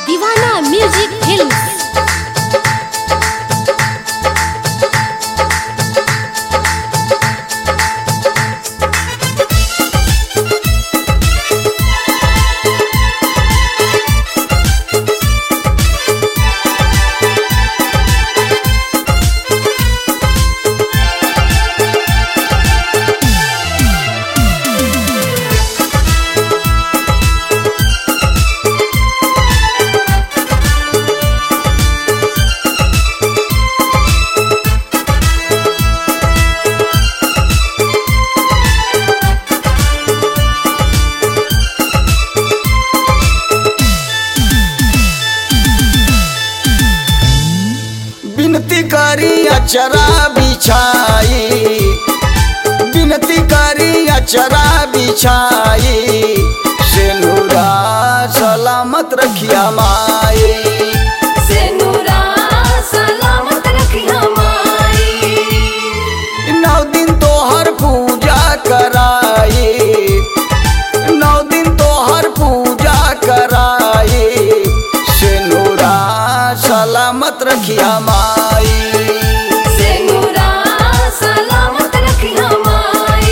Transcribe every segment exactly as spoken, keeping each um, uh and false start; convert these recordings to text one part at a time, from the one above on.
दीवाना music films. बिनती करी अचरा बिछाई, बिनती करी अचरा बिछाई, सेनुरा सलामत रखिया माई, सेनुरा सलामत रखिया माई। नौ दिन तोहर पूजा कराई, नौ दिन तोहर पूजा कराई, सेनुरा सलामत रखिया माई, सेनुरा सलामत रखिया माई।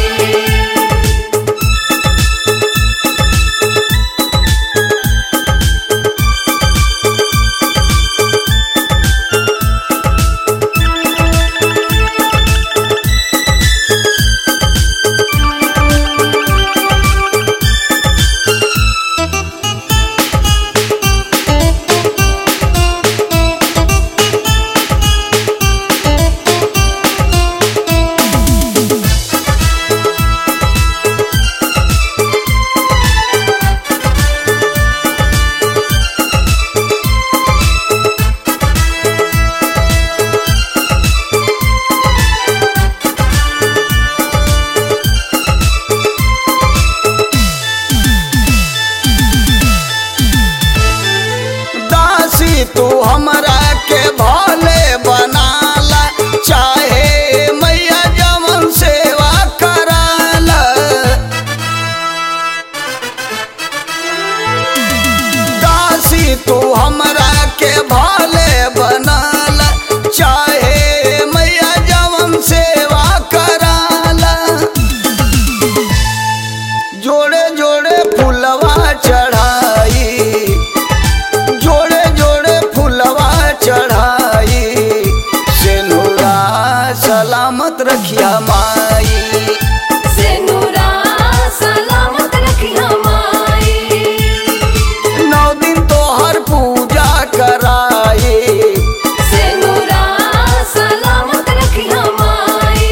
तू हमरा के भले बनाला, चाहे मैया जमन सेवा कराला, दासी तू हमरा के भले बनाला, चाहे मैया जमन सेवा कराला, जोड़े जोड़े फुलवा चढ़ाई, जोड़े जोड़े फुलवा चढ़ाई, सेनुरा सलामत रखिया माई, सेनुरा सलामत रखिया माई। नौ दिन तोहर पूजा कराई, सेनुरा सलामत रखिया माई।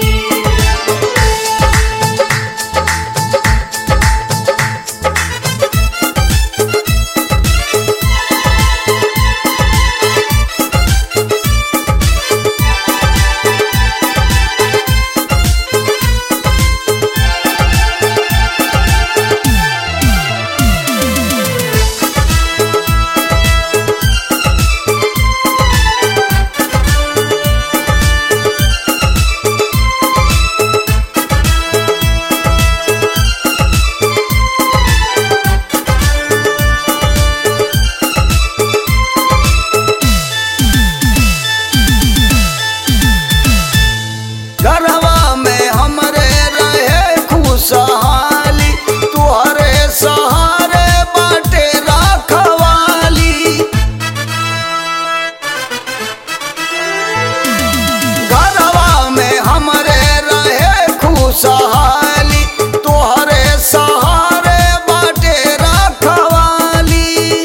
घरवा में हमरे रहे खुशहाली, तुहरे सहारे बाटे रखवाली, घरवा में हमरे रहे खुशहाली, तुहरे सहारे बाटे रखवाली,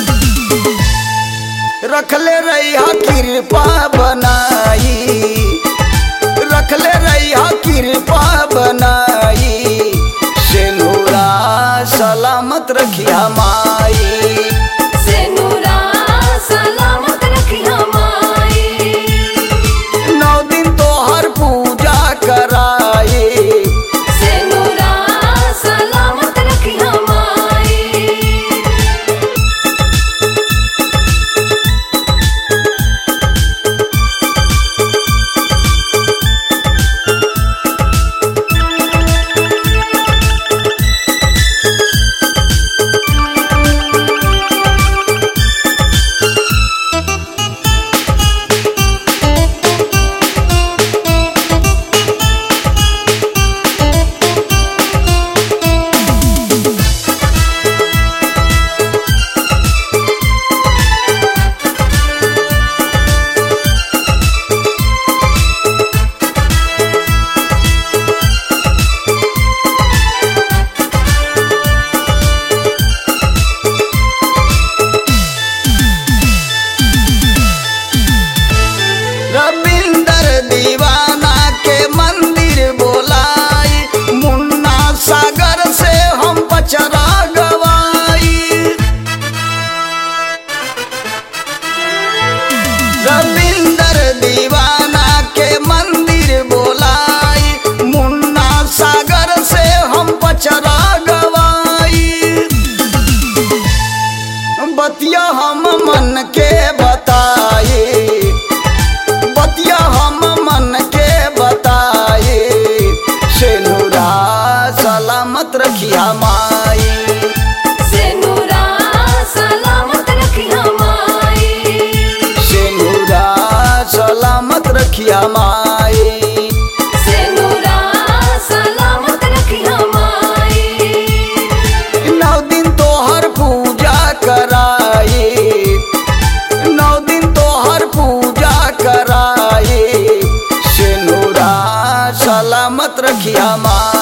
रखले रहिया कृपा बनाई, रखले रहिया कृपा बनाई, सेनुरा सलामत रखिया माई, सेनुरा सलामत रखिया माई। नौ दिन तोहर पूजा कराई, सेनुरा सलामत रखिया माई। रविंदर दीवाना के मंदिर बोलाई, मुन्ना सागर से हम पचरा गवाई। बतिया हम मन के बताए, बतिया हम मन के बताए, सेनुरा सलामत रखिया माई, सेनुरा सलामत रखिया माई, सेनुरा सलामत रखिया माई, सेनुरा सलामत रखिया माई। नौ दिन तोहर पूजा कराए, नौ दिन तोहर पूजा कराए, सेनुरा सलामत रखिया माई।